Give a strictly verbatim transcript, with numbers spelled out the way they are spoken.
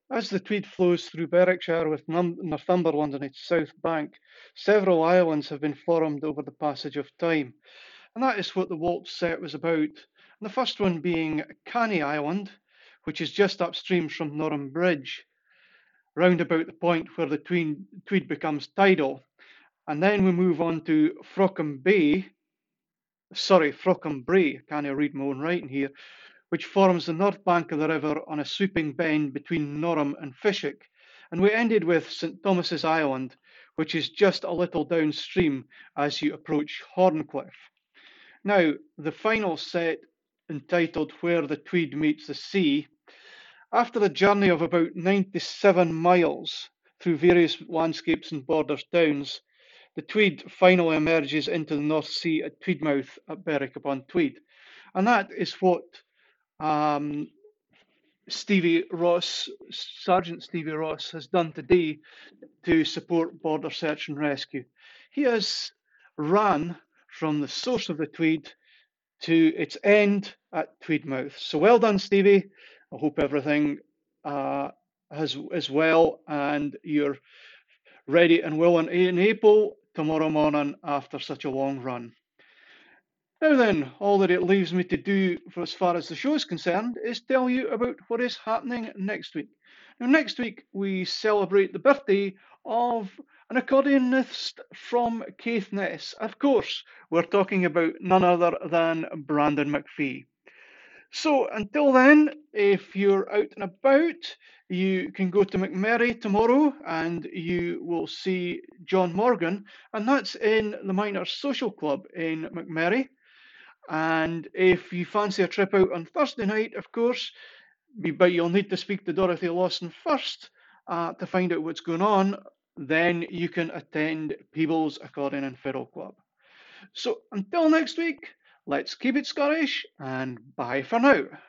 As the Tweed flows through Berwickshire with Northumberland on its south bank, several islands have been formed over the passage of time, and that is what the waltz set was about. And the first one being Canny Island, which is just upstream from Norham Bridge, round about the point where the Tweed, Tweed becomes tidal. And then we move on to Frockham Bay, sorry, Frockham Brae, can't read my own writing here, which forms the north bank of the river on a sweeping bend between Norham and Fishook. And we ended with St Thomas's Island, which is just a little downstream as you approach Horncliffe. Now, the final set, entitled Where the Tweed Meets the Sea, after a journey of about ninety-seven miles through various landscapes and border towns, the Tweed finally emerges into the North Sea at Tweedmouth at Berwick upon Tweed. And that is what um, Stevie Ross, Sergeant Stevie Ross, has done today to support border search and rescue. He has ran from the source of the Tweed to its end at Tweedmouth. So well done, Stevie. I hope everything uh, has, is well and you're ready and willing and able tomorrow morning after such a long run. Now then, all that it leaves me to do for as far as the show is concerned is tell you about what is happening next week. Now, next week we celebrate the birthday of an accordionist from Caithness. Of course, we're talking about none other than Brandon McPhee. So until then, if you're out and about, you can go to McMurray tomorrow and you will see John Morgan, and that's in the Miners Social Club in McMurray. And if you fancy a trip out on Thursday night, of course, but you'll need to speak to Dorothy Lawson first uh, to find out what's going on, then you can attend Peebles Accordion and Fiddle Club. So until next week, let's keep it Scottish and bye for now.